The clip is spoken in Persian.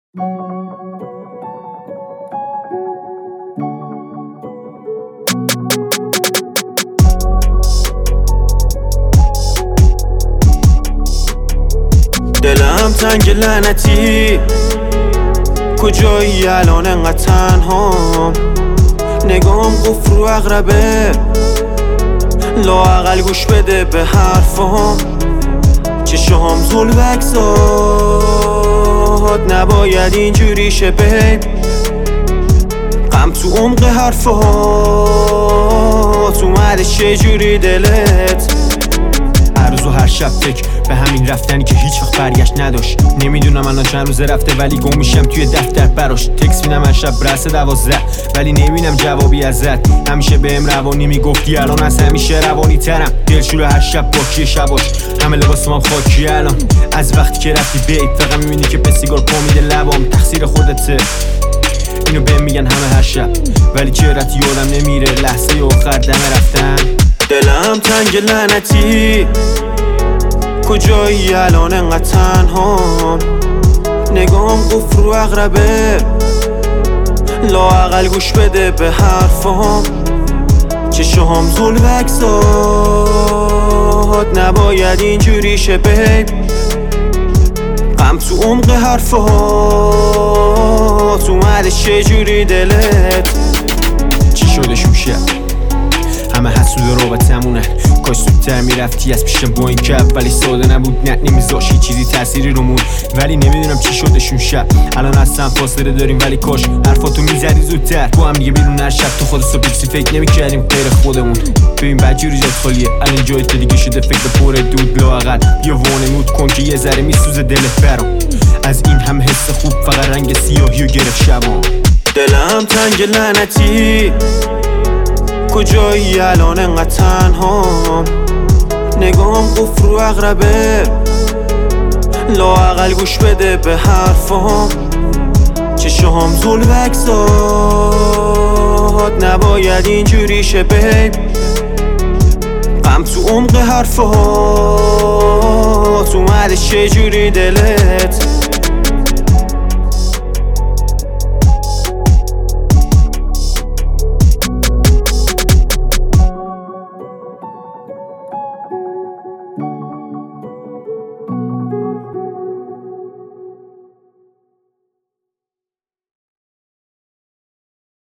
دلم تنگ لعنتی، کجایی الان انقدر تنهام؟ نگام قفل رو اقربه، لااقل گوش بده به حرفام. چشام زل و اکسات نباید اینجوری شه بیب. غم تو عمق حرفات اومده چجوری دلت؟ هر روز و هر شب فکر به همین رفتنی که هیچ وقت برگشت نداشت. نمیدونم الان چند روزه رفته ولی گم میشم توی دفتر براش. تکس میدم هر شب برسه 12 ولی نمیبینم جوابی ازت. همیشه بهم روانی میگفتی الان از همیشه روانی ترم. دلشور هر شب با کیه شباش، همه لباسم هم خاکی الان. از وقتی که رفتی بیت فقط میبینی که به سیگار پا میده لبام. تقصیر خودته اینو بهم میگن همه هر شب، ولی چهرت یادم نمیره لحظه آخر دم رفتن. دلم تنگ لعنتی، کجایی الان انقدر تنهام؟ نگام قفل رو اقربه، لااقل گوش بده به حرفام. چشام زل و اکسات نباید اینجوری شه بیب. غم تو عمق حرفات اومده چجوری دلت؟ چی شدش اون شب؟ همه حسود رابطمونه. کاش زودتر میرفتی از پیشم با این که اولی ساده نبود. نه نمیذاشی چیزی تأثیری رو مون، ولی نمیدونم چی شدش اون شب. الان اصلا فاصله داریم ولی کاش حرفاتو میزدی زودتر. با هم دیگه بیرون هر شب تو خود صبح فکر نمیکردیم غیر خودمون. ببین بدجوری جات خالیه الان جایت دیگه شده فکر پر دود. لااقل بیا وانمود کن که یه ذره میسوزه دلت برام. از این هم حس خوب فقط رنگ سیاهی و گرفت شبام. دلم تنگ لعنتی، کجایی الان انقدر تنهام؟ نگام قفل رو اقربه، لااقل گوش بده به حرفام. چشام زل و اکسات نباید اینجوری شه بیب. غم تو عمق حرفات اومده چجوری دلت؟